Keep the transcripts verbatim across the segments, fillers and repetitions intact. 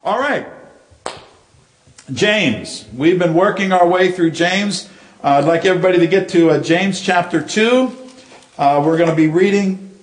All right. James. We've been working our way through James. Uh, I'd like everybody to get to uh, James chapter two. Uh, we're going to be reading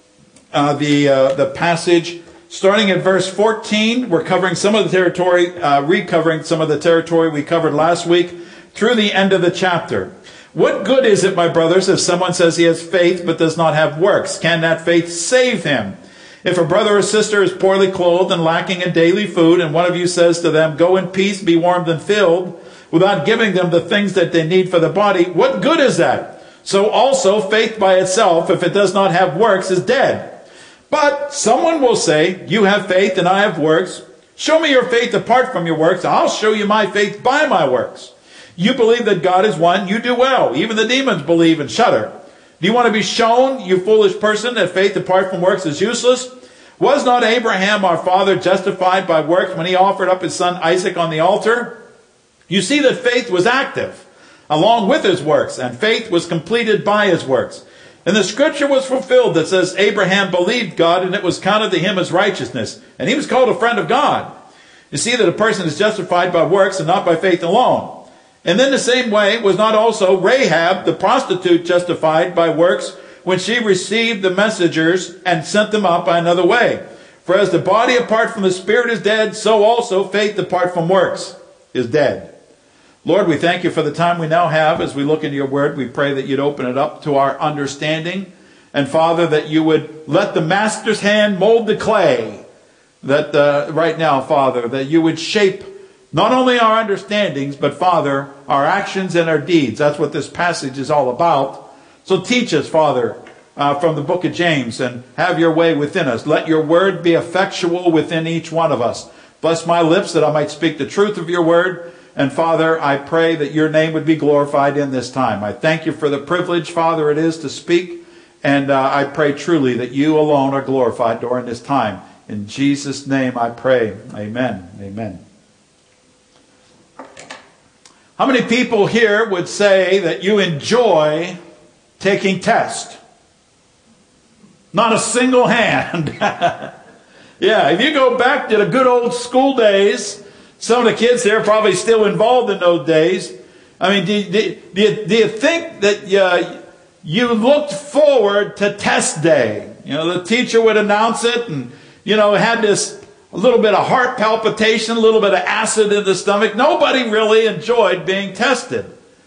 uh, the uh, the passage starting at verse fourteen. We're covering some of the territory, uh, recovering some of the territory we covered last week through the end of the chapter. What good is it, my brothers, if someone says he has faith but does not have works? Can that faith save him? If a brother or sister is poorly clothed and lacking in daily food, and one of you says to them, "Go in peace, be warmed and filled," without giving them the things that they need for the body, what good is that? So also faith by itself, if it does not have works, is dead. But someone will say, "You have faith and I have works. Show me your faith apart from your works. I'll show you my faith by my works. You believe that God is one, you do well. Even the demons believe and shudder. Do you want to be shown, you foolish person, that faith apart from works is useless? Was not Abraham our father justified by works when he offered up his son Isaac on the altar? You see that faith was active along with his works, and faith was completed by his works. And the scripture was fulfilled that says, Abraham believed God, and it was counted to him as righteousness. And he was called a friend of God. You see that a person is justified by works and not by faith alone. And then the same way was not also Rahab, the prostitute, justified by works when she received the messengers and sent them out by another way. For as the body apart from the spirit is dead, so also faith apart from works is dead. Lord, we thank you for the time we now have as we look into your word. We pray that you'd open it up to our understanding. And Father, that you would let the master's hand mold the clay. That uh, right now, Father, that you would shape not only our understandings, but Father, our actions and our deeds. That's what this passage is all about. So teach us, Father, uh, from the book of James, and have your way within us. Let your word be effectual within each one of us. Bless my lips that I might speak the truth of your word. And Father, I pray that your name would be glorified in this time. I thank you for the privilege, Father, it is to speak. And uh, I pray truly that you alone are glorified during this time. In Jesus' name I pray. Amen. Amen. How many people here would say that you enjoy taking tests? Not a single hand. Yeah, if you go back to the good old school days, some of the kids here are probably still involved in those days. I mean, do, do, do, you, do you think that uh, you looked forward to test day? You know, the teacher would announce it and, you know, had this a little bit of heart palpitation, a little bit of acid in the stomach. Nobody really enjoyed being tested.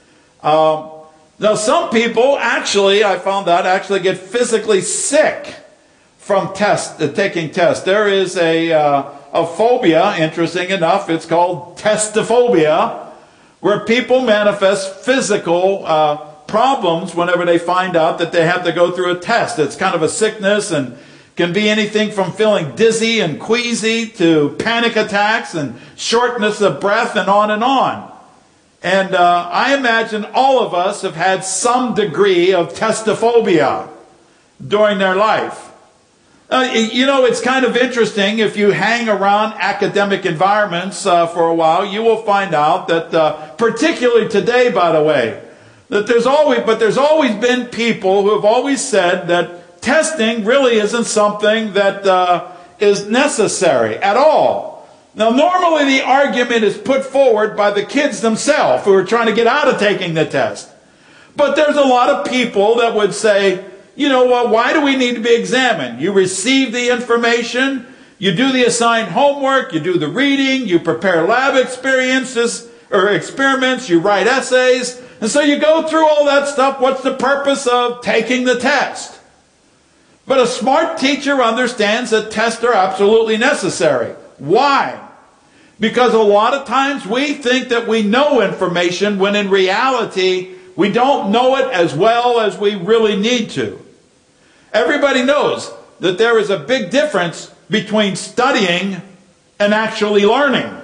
Um, now, some people actually, I found out, actually get physically sick from test, uh, taking tests. There is a, uh, a phobia, interesting enough, it's called testophobia, where people manifest physical uh, problems whenever they find out that they have to go through a test. It's kind of a sickness and can be anything from feeling dizzy and queasy to panic attacks and shortness of breath and on and on. And uh, I imagine all of us have had some degree of testophobia during their life. Uh, you know, it's kind of interesting. If you hang around academic environments uh, for a while, you will find out that, uh, particularly today, by the way, that there's always, but there's always been people who have always said that testing really isn't something that uh, is necessary at all. Now, normally the argument is put forward by the kids themselves who are trying to get out of taking the test. But there's a lot of people that would say, you know, well, why do we need to be examined? You receive the information, you do the assigned homework, you do the reading, you prepare lab experiences or experiments, you write essays, and so you go through all that stuff. What's the purpose of taking the test? But a smart teacher understands that tests are absolutely necessary. Why? Because a lot of times we think that we know information when in reality we don't know it as well as we really need to. Everybody knows that there is a big difference between studying and actually learning.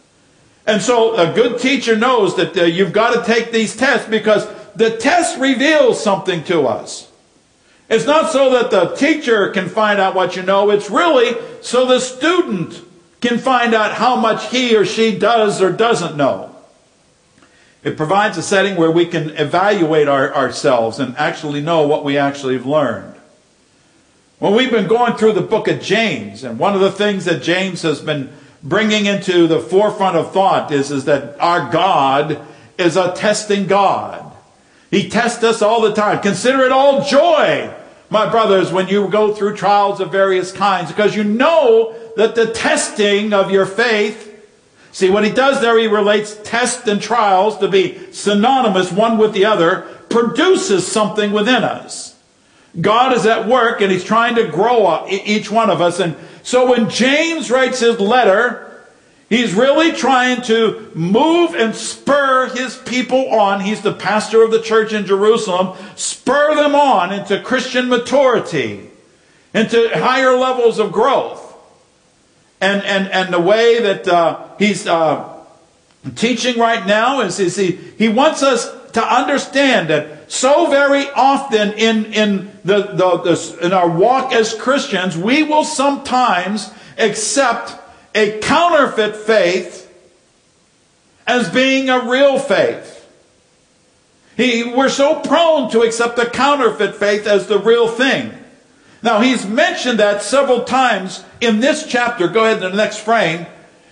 And so a good teacher knows that uh, you've got to take these tests because the test reveals something to us. It's not so that the teacher can find out what you know. It's really so the student can find out how much he or she does or doesn't know. It provides a setting where we can evaluate our, ourselves and actually know what we actually have learned. Well, we've been going through the book of James, and one of the things that James has been bringing into the forefront of thought is, is that our God is a testing God. He tests us all the time. Consider it all joy, my brothers, when you go through trials of various kinds, because you know that the testing of your faith, see what he does there, he relates tests and trials to be synonymous one with the other, produces something within us. God is at work and he's trying to grow up each one of us. And so when James writes his letter, he's really trying to move and spur his people on. He's the pastor of the church in Jerusalem. Spur them on into Christian maturity, into higher levels of growth. And and and the way that uh, he's uh, teaching right now is, is he, he wants us to understand that so very often in, in, the, the, the, in our walk as Christians, we will sometimes accept a counterfeit faith as being a real faith. He, we're so prone to accept a counterfeit faith as the real thing. Now, he's mentioned that several times in this chapter. Go ahead to the next frame.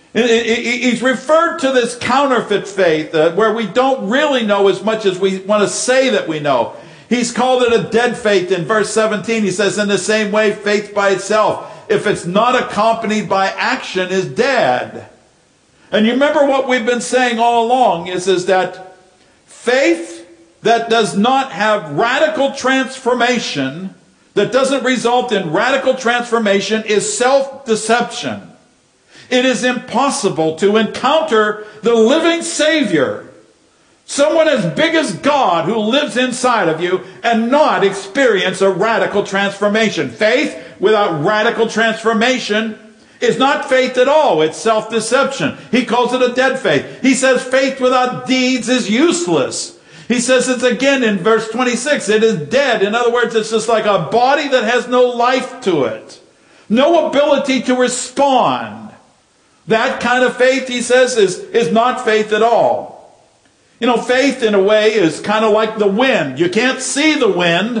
He's referred to this counterfeit faith uh, where we don't really know as much as we want to say that we know. He's called it a dead faith in verse seventeen. He says, in the same way, faith by itself, if it's not accompanied by action, is dead. And you remember what we've been saying all along is, is that faith that does not have radical transformation, that doesn't result in radical transformation, is self-deception. It is impossible to encounter the living Savior, someone as big as God who lives inside of you, and not experience a radical transformation. Faith without radical transformation is not faith at all. It's self-deception. He calls it a dead faith. He says faith without deeds is useless. He says it's again in verse twenty-six, it is dead. In other words, it's just like a body that has no life to it. No ability to respond. That kind of faith, he says, is, is not faith at all. You know, faith in a way is kind of like the wind. You can't see the wind.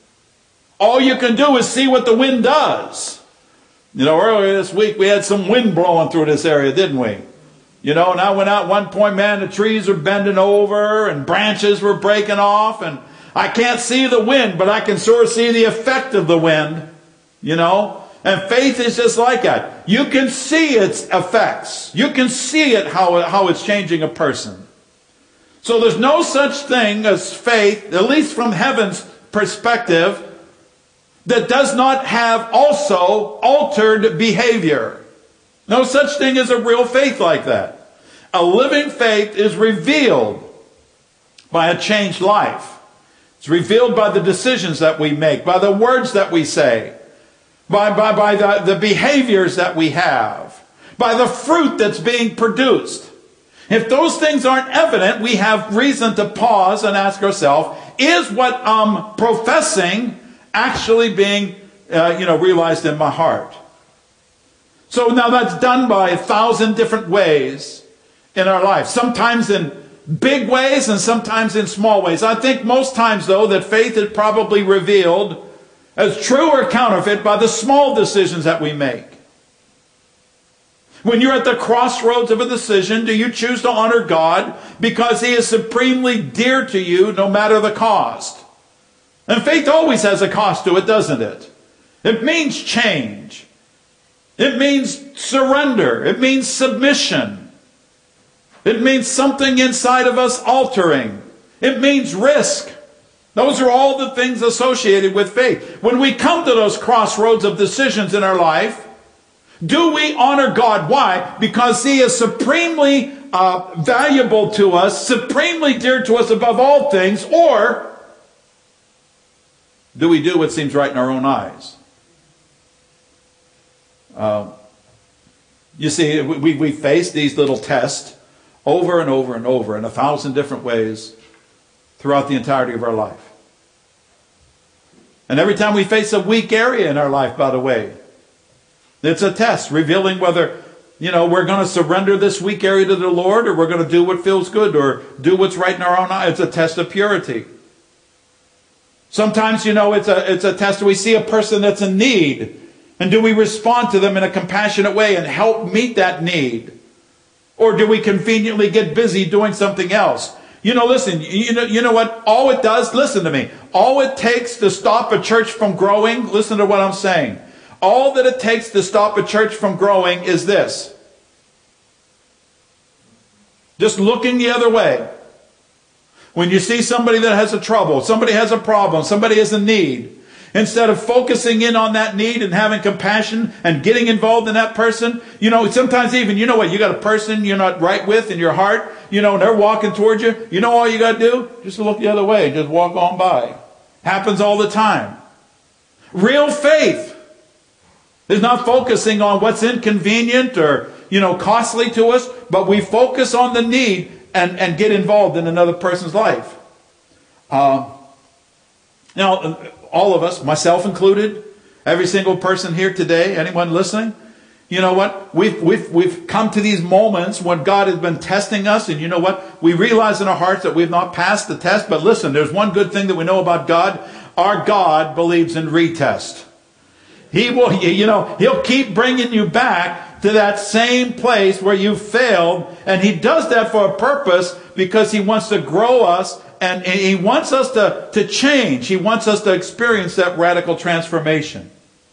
All you can do is see what the wind does. You know, earlier this week we had some wind blowing through this area, didn't we? You know, and I went out at one point, man, the trees were bending over and branches were breaking off. And I can't see the wind, but I can sort of see the effect of the wind, you know. And faith is just like that. You can see its effects. You can see it, how, how it's changing a person. So there's no such thing as faith, at least from heaven's perspective, that does not have also altered behavior. No such thing as a real faith like that. A living faith is revealed by a changed life. It's revealed by the decisions that we make, by the words that we say, by, by, by the, the behaviors that we have, by the fruit that's being produced. If those things aren't evident, we have reason to pause and ask ourselves, is what I'm professing actually being uh, you know, realized in my heart? So now that's done by a thousand different ways in our life. Sometimes in big ways and sometimes in small ways. I think most times, though, that faith is probably revealed as true or counterfeit by the small decisions that we make. When you're at the crossroads of a decision, do you choose to honor God because He is supremely dear to you no matter the cost? And faith always has a cost to it, doesn't it? It means change. It means surrender. It means submission. It means something inside of us altering. It means risk. Those are all the things associated with faith. When we come to those crossroads of decisions in our life, do we honor God? Why? Because He is supremely uh, valuable to us, supremely dear to us above all things, or do we do what seems right in our own eyes? Uh, you see, we, we face these little tests over and over and over in a thousand different ways throughout the entirety of our life. And every time we face a weak area in our life, by the way, it's a test revealing whether, you know, we're going to surrender this weak area to the Lord, or we're going to do what feels good, or do what's right in our own eyes. It's a test of purity. Sometimes, you know, it's a, it's a test where we see a person that's in need, And do we respond to them in a compassionate way and help meet that need? Or do we conveniently get busy doing something else? You know, listen, you know, you know what? All it does, listen to me. All it takes to stop a church from growing, listen to what I'm saying. All that it takes to stop a church from growing is this. Just looking the other way. When you see somebody that has a trouble, somebody has a problem, somebody has a need, instead of focusing in on that need and having compassion and getting involved in that person, you know, sometimes even, you know what, you got a person you're not right with in your heart, you know, and they're walking towards you. You know all you got to do? Just look the other way. Just walk on by. Happens all the time. Real faith is not focusing on what's inconvenient or, you know, costly to us, but we focus on the need and, and get involved in another person's life. Uh, now, all of us, myself included, every single person here today, anyone listening, you know what? We've, we've, we've come to these moments when God has been testing us, and you know what? We realize in our hearts that we've not passed the test, but listen, there's one good thing that we know about God. Our God believes in retest. He will, you know, He'll keep bringing you back to that same place where you failed, and He does that for a purpose because He wants to grow us. And He wants us to, to change. He wants us to experience that radical transformation.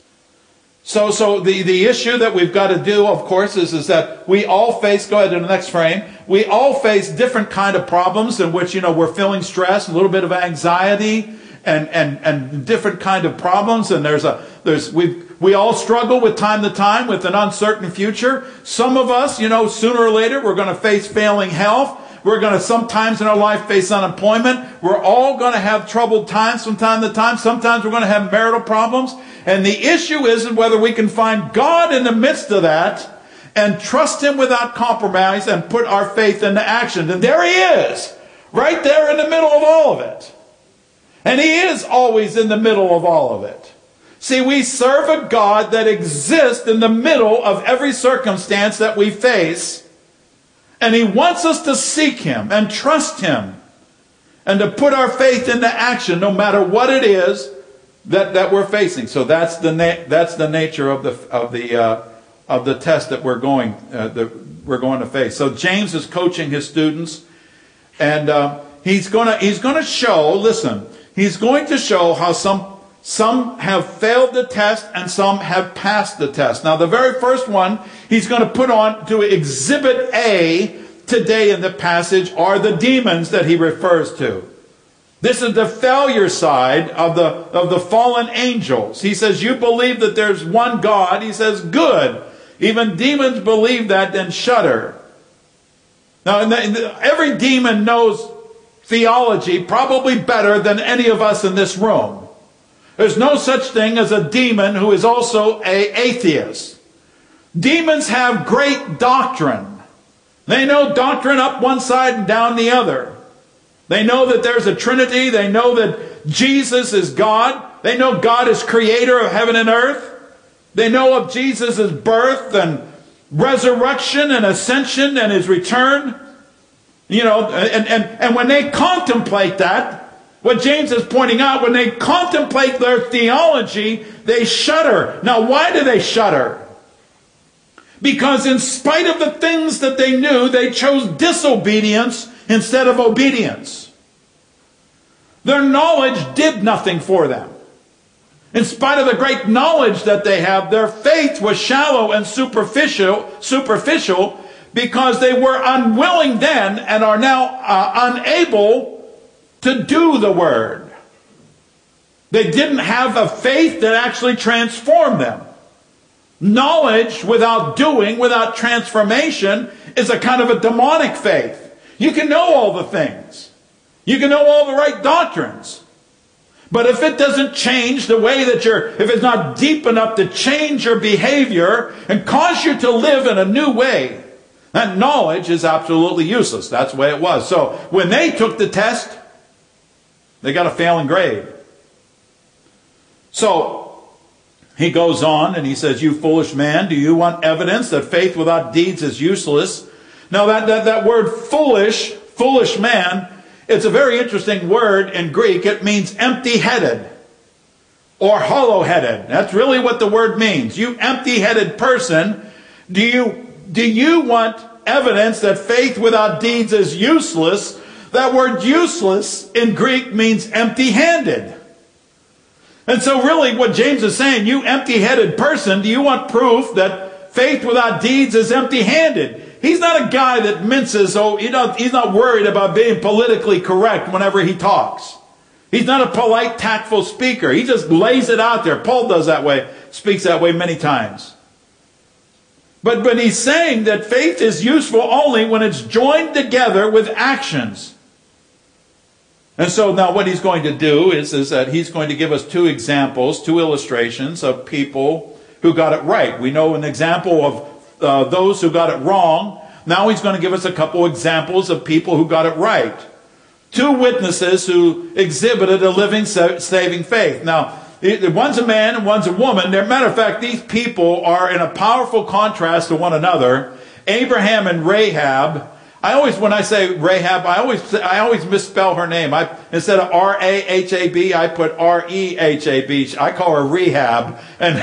So, so the, the issue that we've got to do, of course, is, is that we all face, go ahead to the next frame, we all face different kind of problems in which, you know, we're feeling stress, a little bit of anxiety, and, and, and different kind of problems. And there's a, there's, we we all struggle with time to time with an uncertain future. Some of us, you know, sooner or later, we're going to face failing health. We're going to sometimes in our life face unemployment. We're all going to have troubled times from time to time. Sometimes we're going to have marital problems. And the issue isn't whether we can find God in the midst of that and trust Him without compromise and put our faith into action. And there He is, right there in the middle of all of it. And He is always in the middle of all of it. See, we serve a God that exists in the middle of every circumstance that we face. And He wants us to seek Him and trust Him and to put our faith into action no matter what it is that, that we're facing. So that's the na- that's the nature of the of the uh, of the test that we're going uh, that we're going to face. So James is coaching his students, and uh, he's gonna he's gonna show. Listen, he's going to show how some some have failed the test and some have passed the test. Now, the very first one he's going to put on to Exhibit A today in the passage are the demons that he refers to. This is the failure side of the, of the fallen angels. He says, you believe that there's one God. He says, good. Even demons believe that and shudder. Now, every demon knows theology probably better than any of us in this room. There's no such thing as a demon who is also an atheist. Demons have great doctrine. They know doctrine up one side and down the other. They know that there's a Trinity. They know that Jesus is God. They know God is creator of heaven and earth. They know of Jesus' birth and resurrection and ascension and His return. You know, and, and, and when they contemplate that, what James is pointing out, when they contemplate their theology, they shudder. Now, why do they shudder? Because in spite of the things that they knew, they chose disobedience instead of obedience. Their knowledge did nothing for them. In spite of the great knowledge that they have, their faith was shallow and superficial, superficial because they were unwilling then and are now uh, unable to do the Word. They didn't have a faith that actually transformed them. Knowledge without doing, without transformation, is a kind of a demonic faith. You can know all the things. You can know all the right doctrines. But if it doesn't change the way that you're, if it's not deep enough to change your behavior and cause you to live in a new way, that knowledge is absolutely useless. That's the way it was. So when they took the test, they got a failing grade. So he goes on and he says, you foolish man, do you want evidence that faith without deeds is useless? Now that, that, that word foolish, foolish man, it's a very interesting word in Greek. It means empty-headed. or hollow-headed. That's really what the word means. You empty-headed person, do you, do you want evidence that faith without deeds is useless? That word useless in Greek means empty-handed. And so really what James is saying, you empty-headed person, do you want proof that faith without deeds is empty-handed? He's not a guy that minces, oh, you know, he's not worried about being politically correct whenever he talks. He's not a polite, tactful speaker. He just lays it out there. Paul does that way, speaks that way many times. But, but he's saying that faith is useful only when it's joined together with actions. And so now what he's going to do is, is that he's going to give us two examples, two illustrations of people who got it right. We know an example of uh, those who got it wrong. Now he's going to give us a couple examples of people who got it right. Two witnesses who exhibited a living, saving faith. Now, one's a man and one's a woman. As a matter of fact, these people are in a powerful contrast to one another. Abraham and Rahab. I always, when I say Rahab, I always I always misspell her name. I instead of R A H A B, I put R E H A B. I call her Rehab, and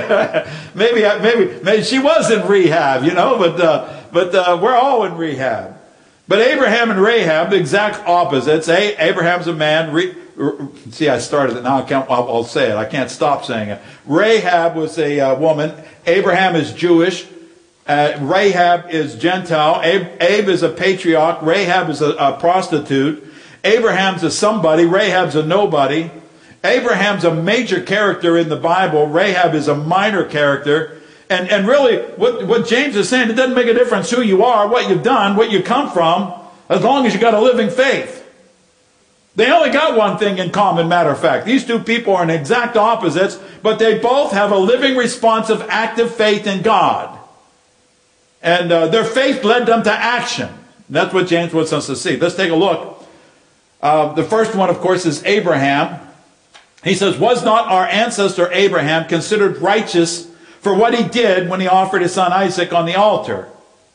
maybe maybe maybe she was in rehab, you know. But uh, but uh, we're all in rehab. But Abraham and Rahab, the exact opposites. A, Abraham's a man. Re, see, I started it. Now I can't, I'll, I'll say it. I can't stop saying it. Rahab was a uh, woman. Abraham is Jewish. Uh, Rahab is Gentile. Abe, Abe is a patriarch. Rahab is a, a prostitute. Abraham's a somebody. Rahab's a nobody. Abraham's a major character in the Bible. Rahab is a minor character. And, and really, what, what James is saying, it doesn't make a difference who you are, what you've done, what you come from, as long as you got a living faith. They only got one thing in common, matter of fact. These two people are in exact opposites, but they both have a living, responsive, active faith in God. And uh, their faith led them to action. That's what James wants us to see. Let's take a look. Uh, the first one, of course, is Abraham. He says, was not our ancestor Abraham considered righteous for what he did when he offered his son Isaac on the altar?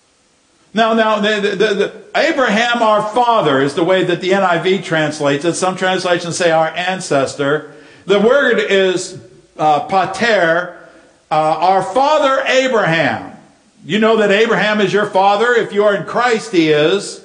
Now, now, the, the, the, the, Abraham, our father, is the way that the N I V translates it. Some translations say our ancestor. The word is uh, pater, uh, our father Abraham. You know that Abraham is your father. If you are in Christ, he is.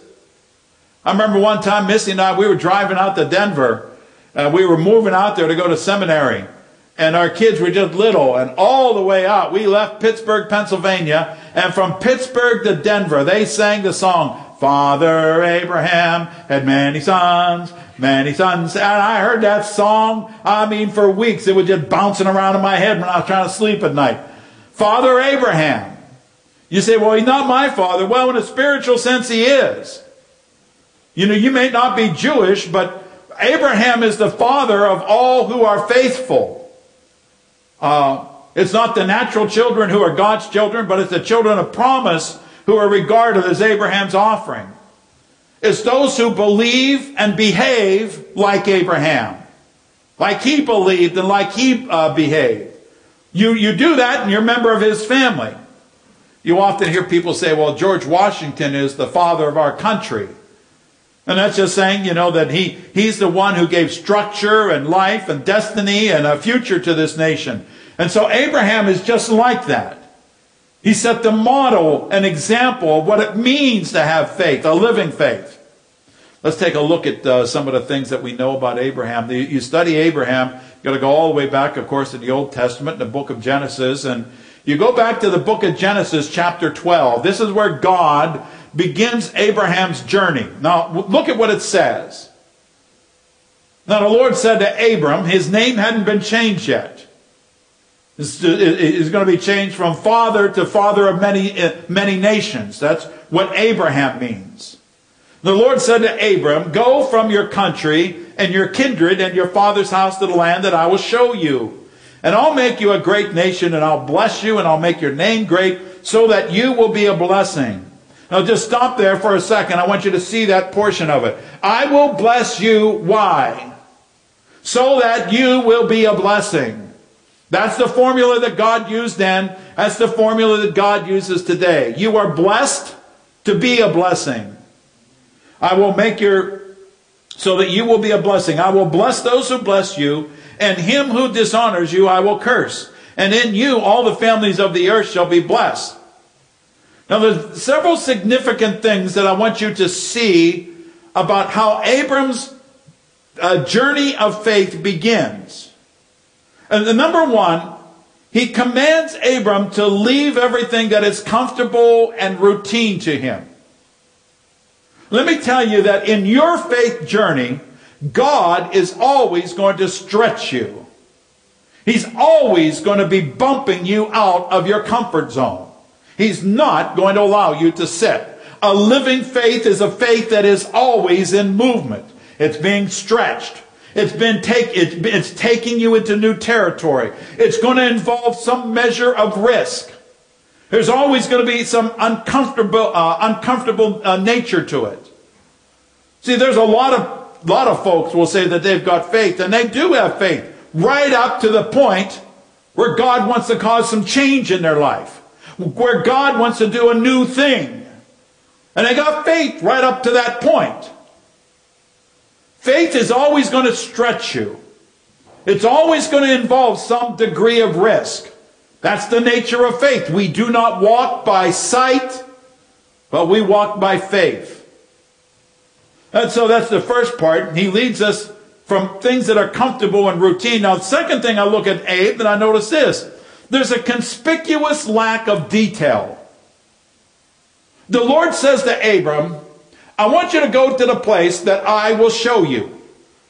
I remember one time, Missy and I, we were driving out to Denver. Uh, we were moving out there to go to seminary. And our kids were just little, and all the way out, we left Pittsburgh, Pennsylvania, and from Pittsburgh to Denver, they sang the song, Father Abraham had many sons, many sons. And I heard that song, I mean, for weeks. It was just bouncing around in my head when I was trying to sleep at night. Father Abraham. You say, well, he's not my father. Well, in a spiritual sense, he is. You know, you may not be Jewish, but Abraham is the father of all who are faithful. Uh, it's not the natural children who are God's children, but it's the children of promise who are regarded as Abraham's offering. It's those who believe and behave like Abraham. Like he believed and like he uh, behaved. You, you do that and you're a member of his family. You often hear people say, well, George Washington is the father of our country. And that's just saying, you know, that he, he's the one who gave structure and life and destiny and a future to this nation. And so Abraham is just like that. He set the model, an example of what it means to have faith, a living faith. Let's take a look at uh, some of the things that we know about Abraham. The, you study Abraham, you've got to go all the way back, of course, in the Old Testament, in the book of Genesis. And you go back to the book of Genesis, chapter twelve. This is where God begins Abraham's journey. Now, look at what it says. Now, the Lord said to Abram, his name hadn't been changed yet. It's going to be changed from father to father of many, many nations. That's what Abraham means. The Lord said to Abram, go from your country and your kindred and your father's house to the land that I will show you. And I'll make you a great nation, and I'll bless you, and I'll make your name great, so that you will be a blessing. Now just stop there for a second. I want you to see that portion of it. I will bless you. Why? So that you will be a blessing. That's the formula that God used then. That's the formula that God uses today. You are blessed to be a blessing. I will make your so that you will be a blessing. I will bless those who bless you, and him who dishonors you I will curse. And in you all the families of the earth shall be blessed. Now there's several significant things that I want you to see about how Abram's uh, journey of faith begins. And the number one, he commands Abram to leave everything that is comfortable and routine to him. Let me tell you that in your faith journey, God is always going to stretch you. He's always going to be bumping you out of your comfort zone. He's not going to allow you to sit. A living faith is a faith that is always in movement. It's being stretched. It's been take, it's, it's taking you into new territory. It's going to involve some measure of risk. There's always going to be some uncomfortable, uh, uncomfortable uh, nature to it. See, there's a lot of, lot of folks will say that they've got faith, and they do have faith, right up to the point where God wants to cause some change in their life, where God wants to do a new thing. And they got faith right up to that point. Faith is always going to stretch you. It's always going to involve some degree of risk. That's the nature of faith. We do not walk by sight, but we walk by faith. And so that's the first part. He leads us from things that are comfortable and routine. Now, the second thing I look at Abe, and I notice this. There's a conspicuous lack of detail. The Lord says to Abram, I want you to go to the place that I will show you.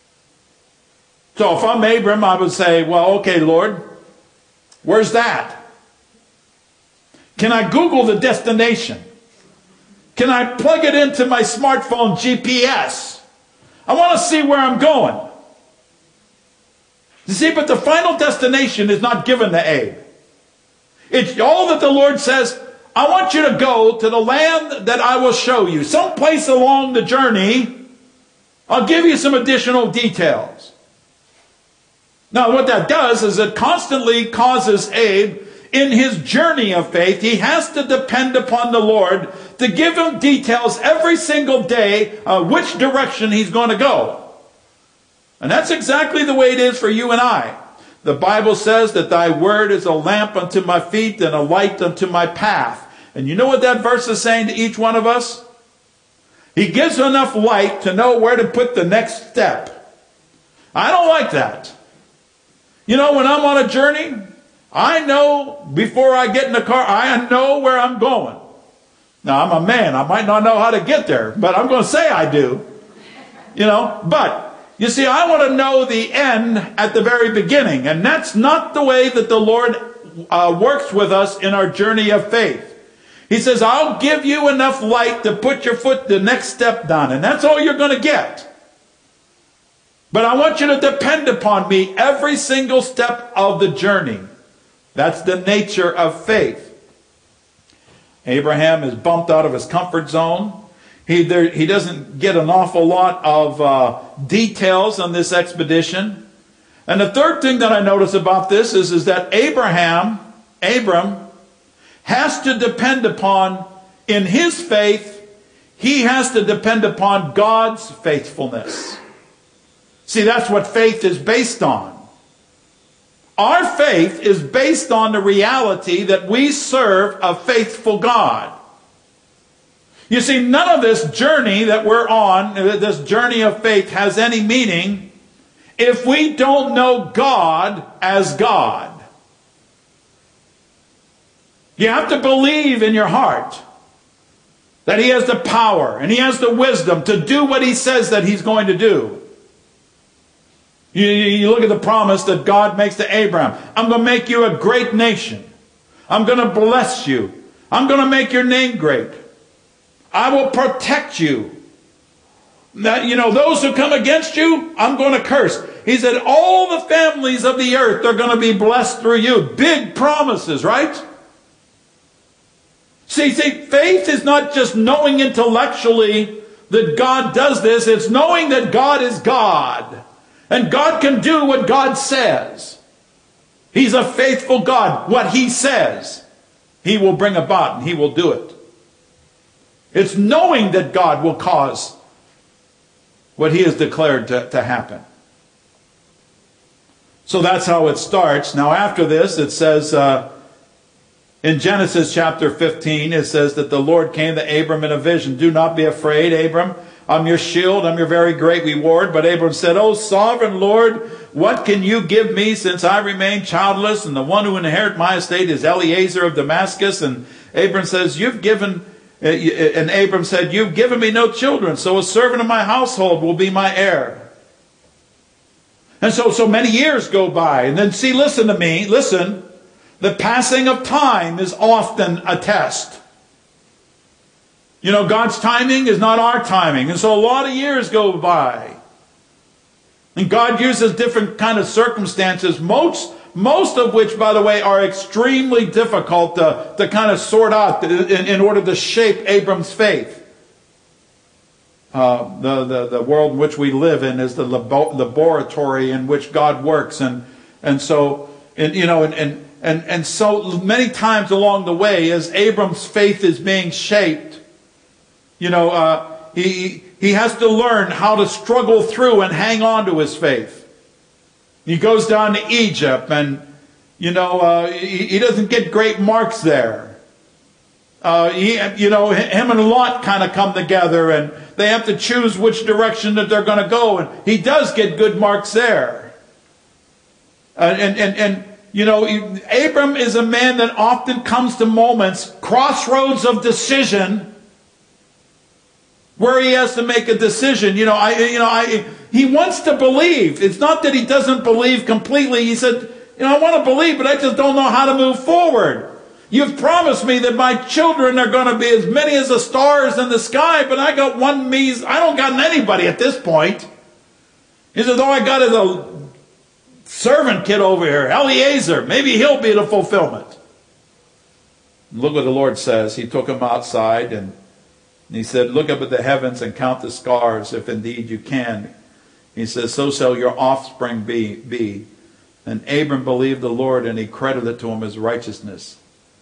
So if I'm Abram, I would say, well, okay, Lord, where's that? Can I Google the destination? Can I plug it into my smartphone G P S? I want to see where I'm going. You see, but the final destination is not given to Abe. It's all that the Lord says, I want you to go to the land that I will show you. Someplace along the journey, I'll give you some additional details. Now, what that does is it constantly causes Abe, in his journey of faith, he has to depend upon the Lord to give him details every single day uh, which direction he's going to go. And that's exactly the way it is for you and I. The Bible says that thy word is a lamp unto my feet and a light unto my path. And you know what that verse is saying to each one of us? He gives enough light to know where to put the next step. I don't like that. You know, when I'm on a journey, I know before I get in the car, I know where I'm going. Now, I'm a man. I might not know how to get there, but I'm going to say I do. You know, but you see, I want to know the end at the very beginning. And that's not the way that the Lord uh, works with us in our journey of faith. He says, I'll give you enough light to put your foot the next step down. And that's all you're going to get. But I want you to depend upon me every single step of the journey. That's the nature of faith. Abraham is bumped out of his comfort zone. He, there, he doesn't get an awful lot of uh, details on this expedition. And the third thing that I notice about this is, is that Abraham, Abram, has to depend upon, in his faith, he has to depend upon God's faithfulness. See, that's what faith is based on. Our faith is based on the reality that we serve a faithful God. You see, none of this journey that we're on, this journey of faith, has any meaning if we don't know God as God. You have to believe in your heart that He has the power and He has the wisdom to do what He says that He's going to do. You, you look at the promise that God makes to Abraham. I'm going to make you a great nation. I'm going to bless you. I'm going to make your name great. I will protect you. Now, you know, those who come against you, I'm going to curse. He said, all the families of the earth are going to be blessed through you. Big promises, right? See, see, faith is not just knowing intellectually that God does this. It's knowing that God is God. And God can do what God says. He's a faithful God. What He says, He will bring about and He will do it. It's knowing that God will cause what he has declared to, to happen. So that's how it starts. Now after this, it says, uh, in Genesis chapter fifteen, it says that the Lord came to Abram in a vision. Do not be afraid, Abram. I'm your shield. I'm your very great reward. But Abram said, O sovereign Lord, what can you give me since I remain childless? And the one who inherit my estate is Eliezer of Damascus. And Abram says, you've given, and Abram said, you've given me no children, so a servant of my household will be my heir. And so, so many years go by. And then see, listen to me, listen. The passing of time is often a test. You know, God's timing is not our timing. And so a lot of years go by. And God uses different kind of circumstances, most, most of which, by the way, are extremely difficult to, to kind of sort out in, in order to shape Abram's faith. Uh, the, the, the world in which we live in is the labo- laboratory in which God works. And, and so, and, you know, and, and, and, and so many times along the way, as Abram's faith is being shaped, you know, uh, he, he has to learn how to struggle through and hang on to his faith. He goes down to Egypt and, you know, uh, he, he doesn't get great marks there. Uh, he, you know, him and Lot kind of come together and they have to choose which direction that they're going to go. And he does get good marks there. Uh, and, and, and, you know, Abram is a man that often comes to moments, crossroads of decision, where he has to make a decision. You know, I, you know, I, he wants to believe. It's not that he doesn't believe completely. He said, you know, I want to believe, but I just don't know how to move forward. You've promised me that my children are going to be as many as the stars in the sky, but I got one me's, I don't got anybody at this point. He said, all I got is a servant kid over here, Eliezer. Maybe he'll be the fulfillment. Look what the Lord says. He took him outside and And he said, look up at the heavens and count the stars, if indeed you can. He says, so shall your offspring be. be. And Abram believed the Lord, and he credited to him as righteousness.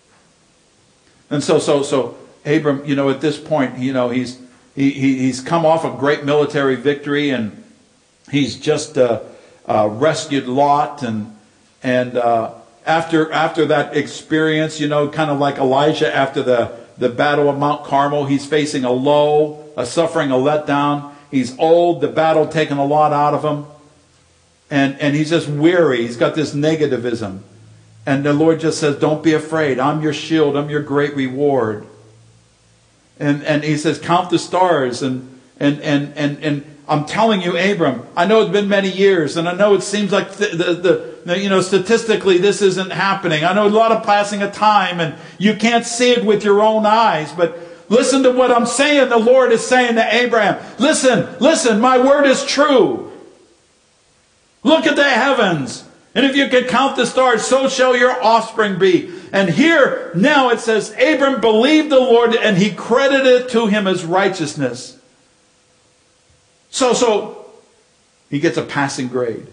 And so, so, so Abram, you know, at this point, you know, he's he, he he's come off a great military victory, and he's just uh, uh, rescued Lot, and and uh, after after that experience, you know, kind of like Elijah after the. The battle of Mount Carmel, he's facing a low, a suffering, a letdown. He's old, the battle taken a lot out of him. And, and he's just weary. He's got this negativism. And the Lord just says, don't be afraid. I'm your shield. I'm your great reward. And, and he says, count the stars. And, and, and, and, and I'm telling you, Abram, I know it's been many years. And I know it seems like the, the, the you know, statistically, this isn't happening. I know a lot of passing of time, and you can't see it with your own eyes. But listen to what I'm saying. The Lord is saying to Abraham, listen, listen, my word is true. Look at the heavens. And if you can count the stars, so shall your offspring be. And here, now it says, Abram believed the Lord, and he credited to him as righteousness. So, so, he gets a passing grade.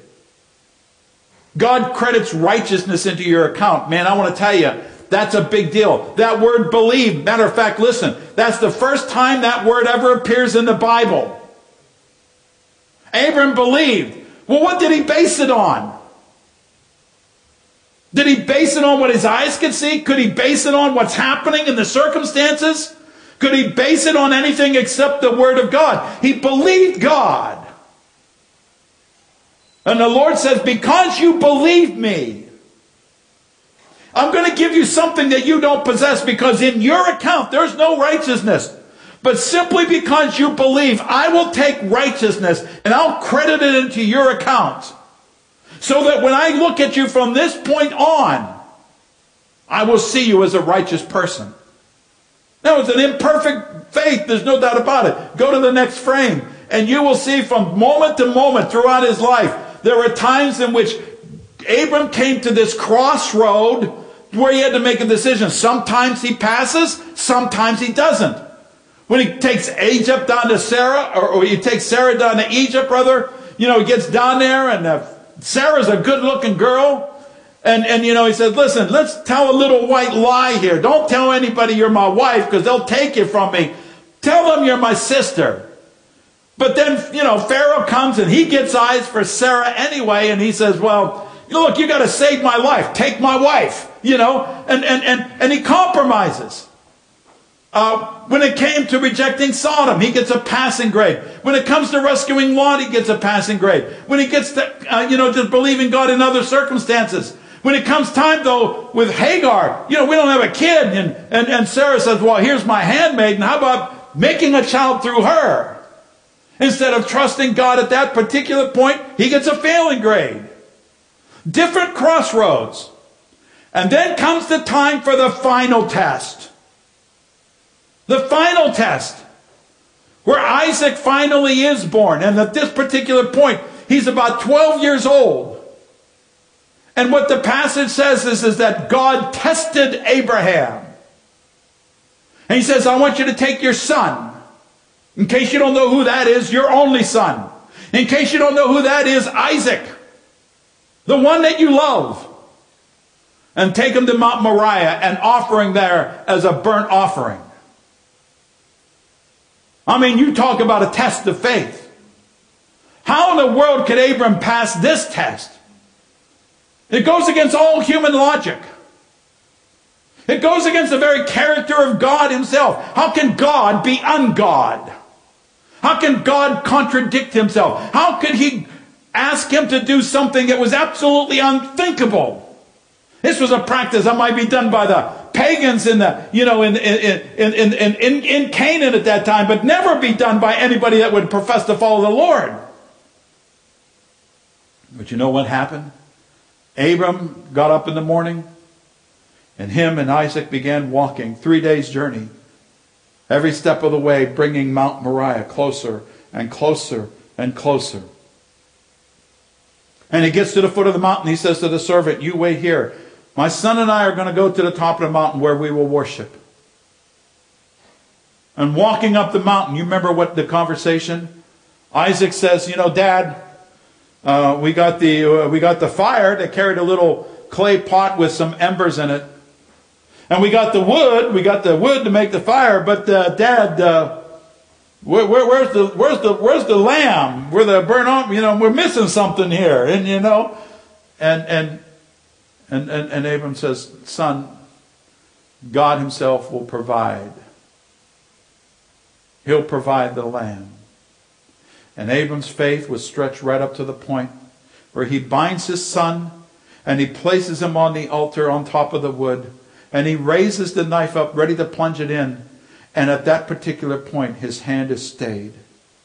God credits righteousness into your account. Man, I want to tell you, that's a big deal. That word believe, matter of fact, listen, that's the first time that word ever appears in the Bible. Abram believed. Well, what did he base it on? Did he base it on what his eyes could see? Could he base it on what's happening in the circumstances? Could he base it on anything except the word of God? He believed God. And the Lord says, because you believe me, I'm going to give you something that you don't possess, because in your account there's no righteousness. But simply because you believe, I will take righteousness and I'll credit it into your account. So that when I look at you from this point on, I will see you as a righteous person. Now, it's an imperfect faith, there's no doubt about it. Go to the next frame, and you will see from moment to moment throughout his life, there were times in which Abram came to this crossroad where he had to make a decision. Sometimes he passes, sometimes he doesn't. When he takes Egypt down to Sarah, or, or he takes Sarah down to Egypt, brother, you know, he gets down there, and uh, Sarah's a good-looking girl. And, and, you know, he says, listen, let's tell a little white lie here. Don't tell anybody you're my wife, because they'll take you from me. Tell them you're my sister. But then, you know, Pharaoh comes and he gets eyes for Sarah anyway, and he says, well, look, you got to save my life. Take my wife, you know, and, and, and, and he compromises. Uh, when it came to rejecting Sodom, he gets a passing grade. When it comes to rescuing Lot, he gets a passing grade. When he gets to, uh, you know, just believing God in other circumstances. When it comes time, though, with Hagar, you know, we don't have a kid. And, and, and Sarah says, well, here's my handmaiden. How about making a child through her? Instead of trusting God at that particular point, he gets a failing grade. Different crossroads. And then comes the time for the final test. The final test. Where Isaac finally is born. And at this particular point, he's about twelve years old. And what the passage says is, is that God tested Abraham. And he says, I want you to take your son. In case you don't know who that is, your only son. In case you don't know who that is, Isaac. The one that you love. And take him to Mount Moriah and offering there as a burnt offering. I mean, you talk about a test of faith. How in the world could Abram pass this test? It goes against all human logic. It goes against the very character of God himself. How can God be ungod? How can God contradict himself? How could he ask him to do something that was absolutely unthinkable? This was a practice that might be done by the pagans in the, you know, in, in, in, in, in, in, in Canaan at that time, but never be done by anybody that would profess to follow the Lord. But you know what happened? Abram got up in the morning, and him and Isaac began walking three days' journey. Every step of the way bringing Mount Moriah closer and closer and closer. And he gets to the foot of the mountain. He says to the servant, you wait here. My son and I are going to go to the top of the mountain where we will worship. And walking up the mountain, you remember what the conversation? Isaac says, you know, Dad, uh, we got the uh, we got the fire. They carried a little clay pot with some embers in it. And we got the wood. We got the wood to make the fire. But uh, Dad, uh, where, where, where's the where's the where's the lamb? Where the burnt offering? You know, we're missing something here. And you know, and and and and, and Abram says, son, God himself will provide. He'll provide the lamb. And Abram's faith was stretched right up to the point where he binds his son and he places him on the altar on top of the wood. And he raises the knife up, ready to plunge it in. And at that particular point, his hand is stayed.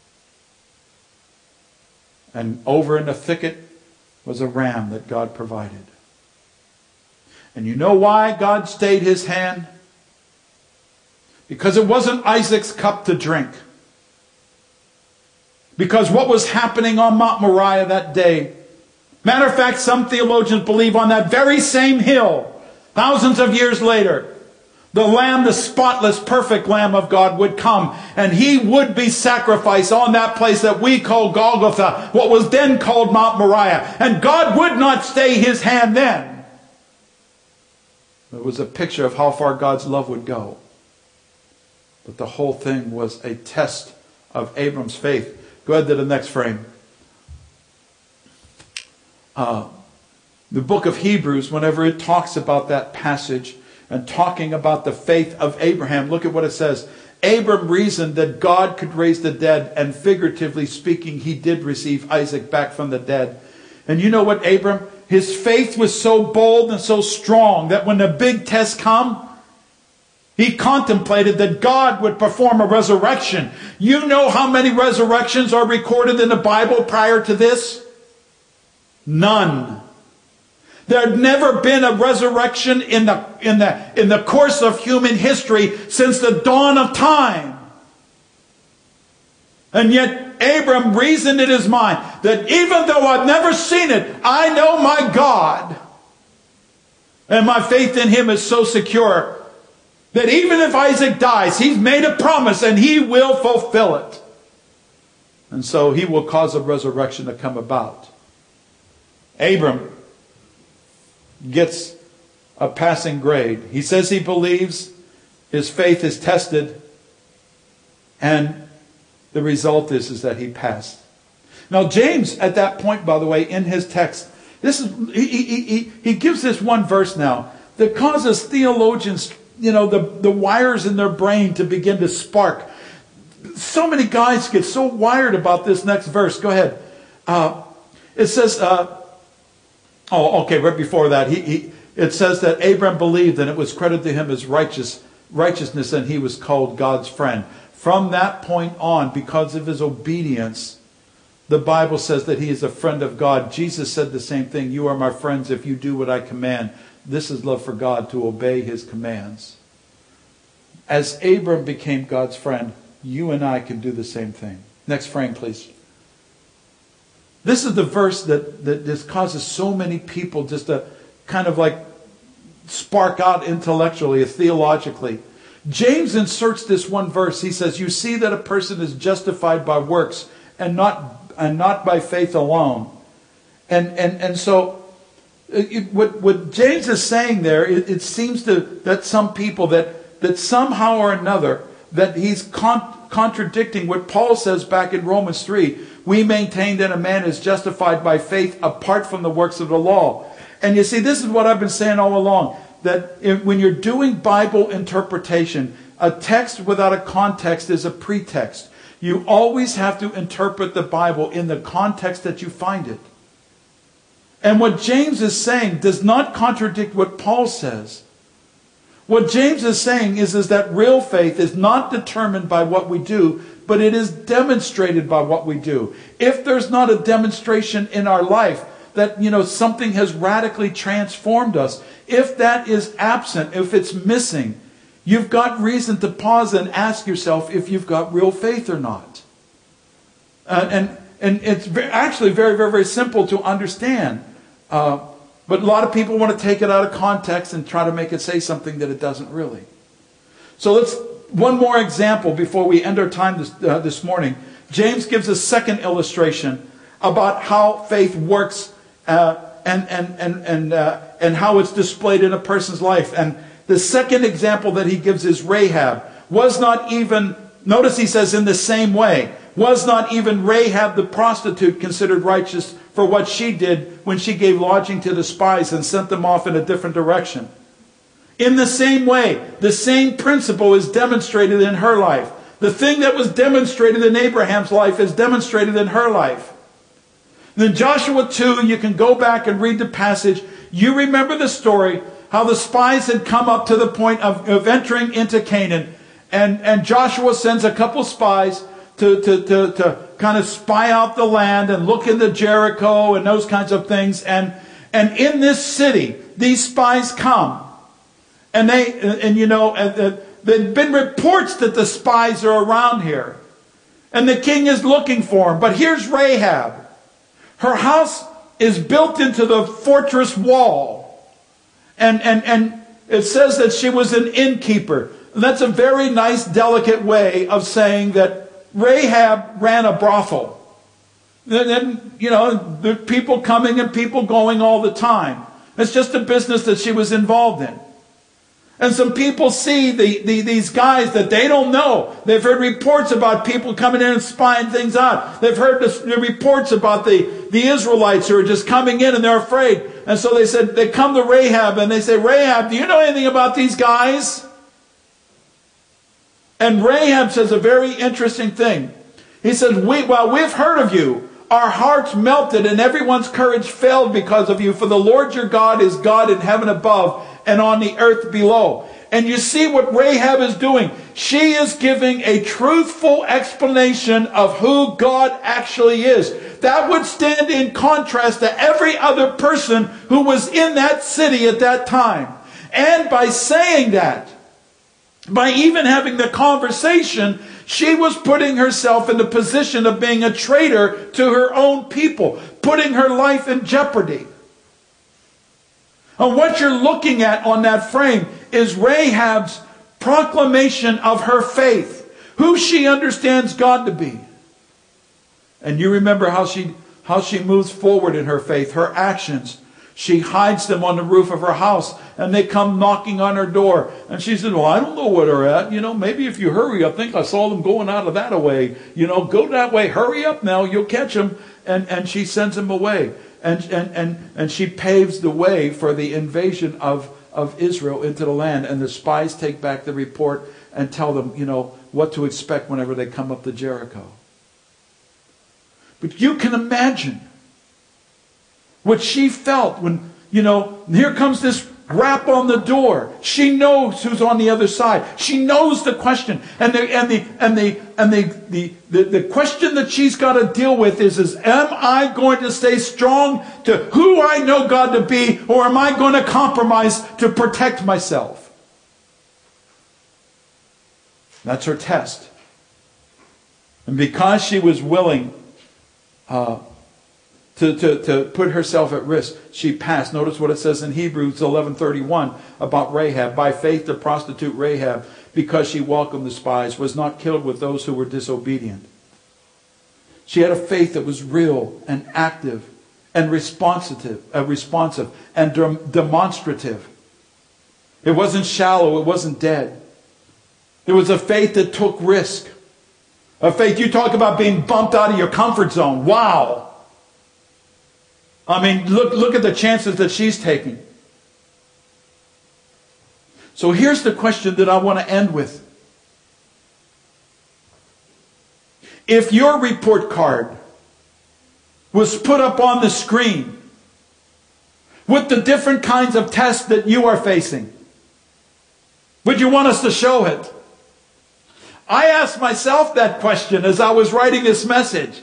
And over in the thicket was a ram that God provided. And you know why God stayed his hand? Because it wasn't Isaac's cup to drink. Because what was happening on Mount Moriah that day, matter of fact, some theologians believe on that very same hill, thousands of years later, the Lamb, the spotless, perfect Lamb of God would come, and he would be sacrificed on that place that we call Golgotha, what was then called Mount Moriah. And God would not stay his hand then. It was a picture of how far God's love would go. But the whole thing was a test of Abram's faith. Go ahead to the next frame. Uh, the book of Hebrews, whenever it talks about that passage and talking about the faith of Abraham, look at what it says. Abram reasoned that God could raise the dead, and figuratively speaking, he did receive Isaac back from the dead. And you know what, Abram? His faith was so bold and so strong that when the big tests come, he contemplated that God would perform a resurrection. You know how many resurrections are recorded in the Bible prior to this? None. There had never been a resurrection in the, in the, in the course of human history since the dawn of time. And yet Abram reasoned in his mind that even though I've never seen it, I know my God. And my faith in him is so secure that even if Isaac dies, he's made a promise and he will fulfill it. And so he will cause a resurrection to come about. Abram gets a passing grade. He says he believes. His faith is tested. And the result is, is that he passed. Now James, at that point, by the way, in his text, this is he, he, he, he gives this one verse now that causes theologians, you know, the, the wires in their brain to begin to spark. So many guys get so wired about this next verse. Go ahead. Uh, it says, uh, oh, okay, right before that, he, he it says that Abraham believed and it was credited to him as righteous righteousness, and he was called God's friend. From that point on, because of his obedience, the Bible says that he is a friend of God. Jesus said the same thing. You are my friends if you do what I command. This is love for God, to obey his commands. As Abram became God's friend, you and I can do the same thing. Next frame, please. This is the verse that, that just causes so many people just to kind of like spark out intellectually, theologically. James inserts this one verse. He says, you see that a person is justified by works and not and not by faith alone. And and and so it, what what James is saying there, it, it seems to that some people that that somehow or another that he's con- contradicting what Paul says back in Romans three. We maintain that a man is justified by faith apart from the works of the law. And you see, this is what I've been saying all along, that if, when you're doing Bible interpretation, a text without a context is a pretext. You always have to interpret the Bible in the context that you find it. And what James is saying does not contradict what Paul says. What James is saying is, is that real faith is not determined by what we do, but it is demonstrated by what we do. If there's not a demonstration in our life that, you know, something has radically transformed us, if that is absent, if it's missing, you've got reason to pause and ask yourself if you've got real faith or not. Uh, and and it's actually very, very, very simple to understand. Uh, but a lot of people want to take it out of context and try to make it say something that it doesn't really. So let's, one more example before we end our time this, uh, this morning. James gives a second illustration about how faith works uh, and, and, and, and, uh, and how it's displayed in a person's life. And the second example that he gives is Rahab. Was not even, notice he says in the same way, was not even Rahab the prostitute considered righteous for what she did when she gave lodging to the spies and sent them off in a different direction? In the same way, the same principle is demonstrated in her life. The thing that was demonstrated in Abraham's life is demonstrated in her life. Then Joshua two, you can go back and read the passage. You remember the story, how the spies had come up to the point of, of entering into Canaan. And, and Joshua sends a couple spies to, to, to, to kind of spy out the land and look into Jericho and those kinds of things. And, and in this city, these spies come. And they, and you know, there have been reports that the spies are around here. And the king is looking for them. But here's Rahab. Her house is built into the fortress wall. And, and, and it says that she was an innkeeper. And that's a very nice, delicate way of saying that Rahab ran a brothel. And then, you know, there are people coming and people going all the time. It's just a business that she was involved in. And some people see the, the, these guys that they don't know. They've heard reports about people coming in and spying things out. They've heard the, the reports about the, the Israelites who are just coming in and they're afraid. And so they said, they come to Rahab and they say, Rahab, do you know anything about these guys? And Rahab says a very interesting thing. He says, we, well, we've heard of you. Our hearts melted and everyone's courage failed because of you. For the Lord your God is God in heaven above and on the earth below. And you see what Rahab is doing. She is giving a truthful explanation of who God actually is. That would stand in contrast to every other person who was in that city at that time. And by saying that, by even having the conversation, she was putting herself in the position of being a traitor to her own people, putting her life in jeopardy. And what you're looking at on that frame is Rahab's proclamation of her faith, who she understands God to be. And you remember how she, how she moves forward in her faith, her actions. She hides them on the roof of her house, and they come knocking on her door. And she said, well, I don't know where they're at. You know, maybe if you hurry, I think I saw them going out of that way. You know, go that way. Hurry up now. You'll catch them. And, and she sends them away. And, and, and, and she paves the way for the invasion of, of Israel into the land. And the spies take back the report and tell them, you know, what to expect whenever they come up to Jericho. But you can imagine what she felt when, you know, here comes this rap on the door. She knows who's on the other side. She knows the question. And the and the and the and the the, the, the question that she's got to deal with is, is am I going to stay strong to who I know God to be, or am I going to compromise to protect myself? That's her test. And because she was willing uh, to, to, to put herself at risk, she passed. Notice what it says in Hebrews eleven thirty-one about Rahab. By faith, the prostitute Rahab, because she welcomed the spies, was not killed with those who were disobedient. She had a faith that was real and active and responsive, uh, responsive and dem- demonstrative. It wasn't shallow. It wasn't dead. It was a faith that took risk. A faith, you talk about being bumped out of your comfort zone. Wow. I mean, look, look at the chances that she's taking. So here's the question that I want to end with. If your report card was put up on the screen with the different kinds of tests that you are facing, would you want us to show it? I asked myself that question as I was writing this message.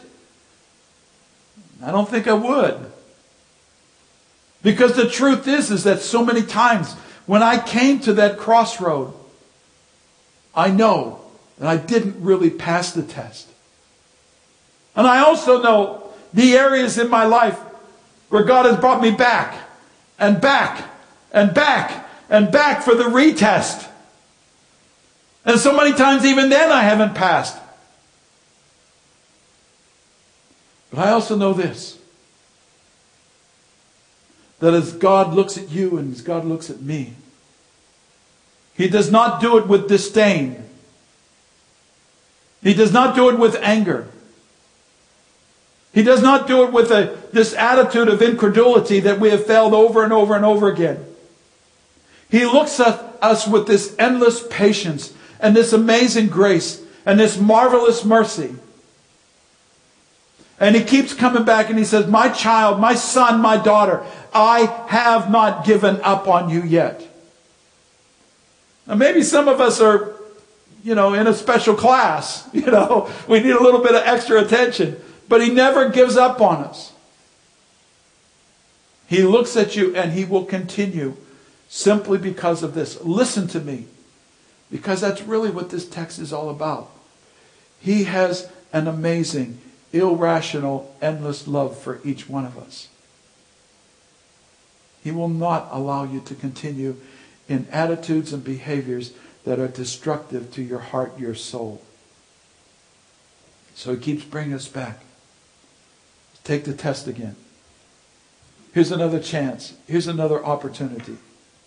I don't think I would. Because the truth is, is that so many times when I came to that crossroad, I know that I didn't really pass the test. And I also know the areas in my life where God has brought me back and back and back and back for the retest. And so many times even then I haven't passed. But I also know this. That as God looks at you and as God looks at me, He does not do it with disdain. He does not do it with anger. He does not do it with a, this attitude of incredulity that we have failed over and over and over again. He looks at us with this endless patience and this amazing grace and this marvelous mercy. And He keeps coming back and He says, my child, my son, my daughter, I have not given up on you yet. Now maybe some of us are, you know, in a special class. You know, we need a little bit of extra attention. But He never gives up on us. He looks at you and He will continue simply because of this. Listen to me. Because that's really what this text is all about. He has an amazing, irrational, endless love for each one of us. He will not allow you to continue in attitudes and behaviors that are destructive to your heart, your soul. So He keeps bringing us back. Take the test again. Here's another chance. Here's another opportunity.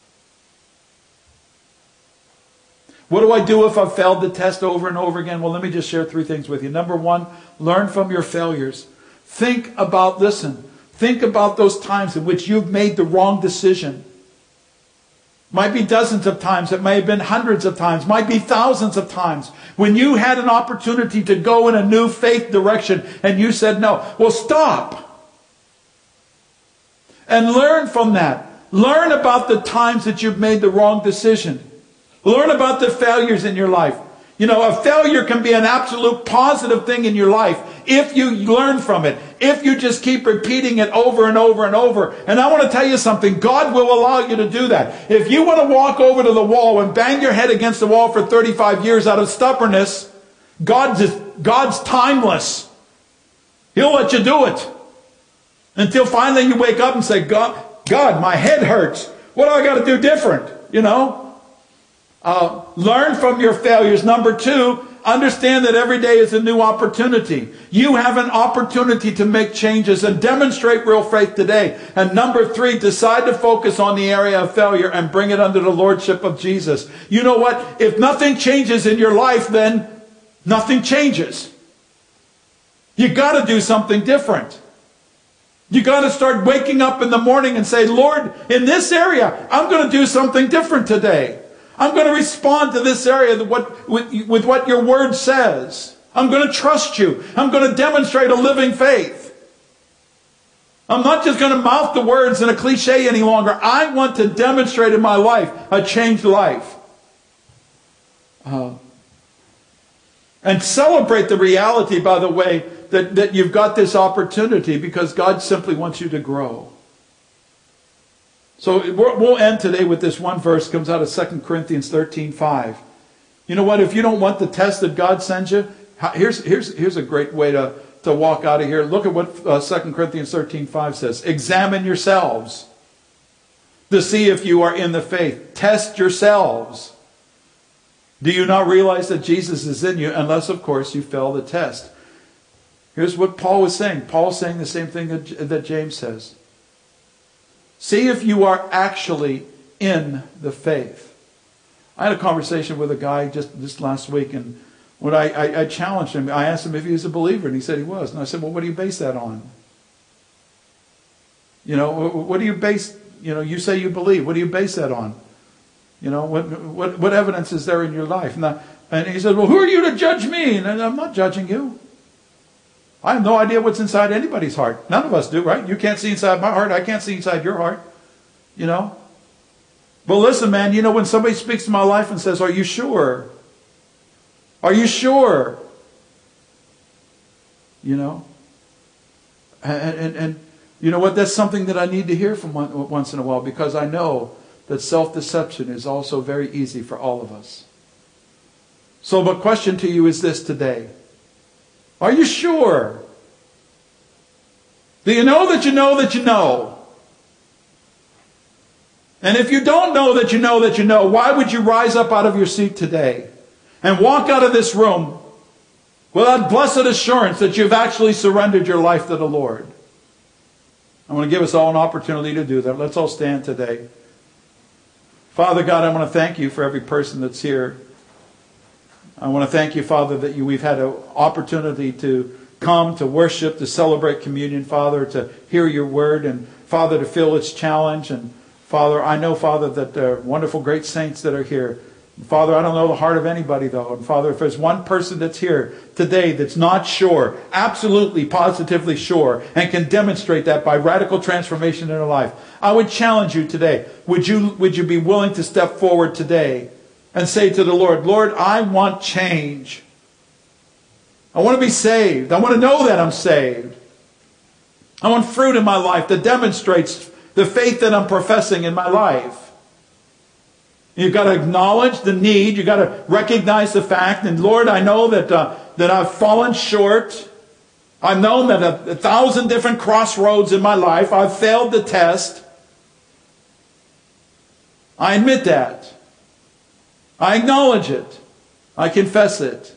What do I do if I've failed the test over and over again? Well, let me just share three things with you. Number one, learn from your failures. Think about, listen, think about those times in which you've made the wrong decision. Might be dozens of times. It may have been hundreds of times. Might be thousands of times. When you had an opportunity to go in a new faith direction and you said no. Well, stop. And learn from that. Learn about the times that you've made the wrong decision. Learn about the failures in your life. You know, a failure can be an absolute positive thing in your life if you learn from it. If you just keep repeating it over and over and over. And I want to tell you something. God will allow you to do that. If you want to walk over to the wall and bang your head against the wall for thirty-five years out of stubbornness, God's, just, God's timeless. He'll let you do it. Until finally you wake up and say, God, God, my head hurts. What do I got to do different? You know? Uh, learn from your failures. Number two, Understand that every day is a new opportunity. You have an opportunity to make changes and demonstrate real faith today. And number three, decide to focus on the area of failure and bring it under the lordship of Jesus. You know what? If nothing changes in your life, then nothing changes. You got to do something different. You got to start waking up in the morning and say, Lord, in this area, I'm going to do something different today. I'm going to respond to this area with, with, with what your word says. I'm going to trust you. I'm going to demonstrate a living faith. I'm not just going to mouth the words in a cliche any longer. I want to demonstrate in my life a changed life. Uh, and celebrate the reality, by the way, that, that you've got this opportunity because God simply wants you to grow. So we'll end today with this one verse. It comes out of Second Corinthians thirteen five. You know what? If you don't want the test that God sends you, here's, here's, here's a great way to, to walk out of here. Look at what uh, Second Corinthians thirteen five says. Examine yourselves to see if you are in the faith. Test yourselves. Do you not realize that Jesus is in you unless, of course, you fail the test? Here's what Paul was saying. Paul's saying the same thing that, that James says. See if you are actually in the faith. I had a conversation with a guy just this last week, and when I, I, I challenged him, I asked him if he was a believer, and he said he was. And I said, well, what do you base that on? You know, what do you base, you know, you say you believe. What do you base that on? You know, what what, what evidence is there in your life? And, I, and he said, well, who are you to judge me? And I'm not judging you. I have no idea what's inside anybody's heart. None of us do, right? You can't see inside my heart. I can't see inside your heart. You know? But listen, man, you know, when somebody speaks to my life and says, are you sure? Are you sure? You know? And, and, and you know what? That's something that I need to hear from one, once in a while, because I know that self-deception is also very easy for all of us. So my question to you is this today. Are you sure? Do you know that you know that you know? And if you don't know that you know that you know, why would you rise up out of your seat today and walk out of this room with that blessed assurance that you've actually surrendered your life to the Lord? I want to give us all an opportunity to do that. Let's all stand today. Father God, I want to thank you for every person that's here. I want to thank you, Father, that you, we've had an opportunity to come, to worship, to celebrate communion, Father, to hear your word, and, Father, to feel its challenge. And, Father, I know, Father, that there are wonderful, great saints that are here. Father, I don't know the heart of anybody, though. And, Father, if there's one person that's here today that's not sure, absolutely, positively sure, and can demonstrate that by radical transformation in their life, I would challenge you today. Would you, would you be willing to step forward today and say to the Lord, Lord, I want change. I want to be saved. I want to know that I'm saved. I want fruit in my life that demonstrates the faith that I'm professing in my life. You've got to acknowledge the need. You've got to recognize the fact. And Lord, I know that, uh, that I've fallen short. I've known that a, a thousand different crossroads in my life. I've failed the test. I admit that. I acknowledge it. I confess it.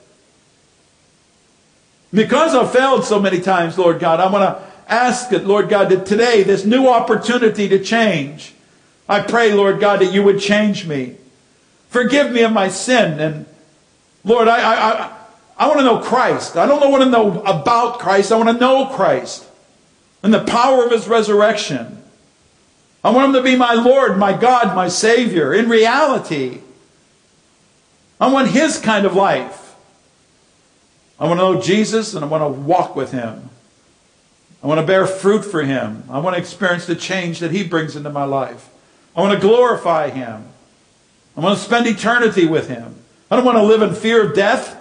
Because I've failed so many times, Lord God, I want to ask it, Lord God, that today, this new opportunity to change, I pray, Lord God, that you would change me. Forgive me of my sin. And Lord, I, I, I, I want to know Christ. I don't want to know about Christ. I want to know Christ and the power of his resurrection. I want him to be my Lord, my God, my Savior in reality. I want his kind of life. I want to know Jesus, and I want to walk with him. I want to bear fruit for him. I want to experience the change that he brings into my life. I want to glorify him. I want to spend eternity with him. I don't want to live in fear of death.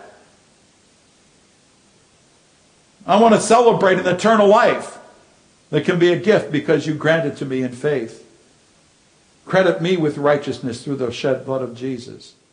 I want to celebrate an eternal life that can be a gift because you granted to me in faith. Credit me with righteousness through the shed blood of Jesus.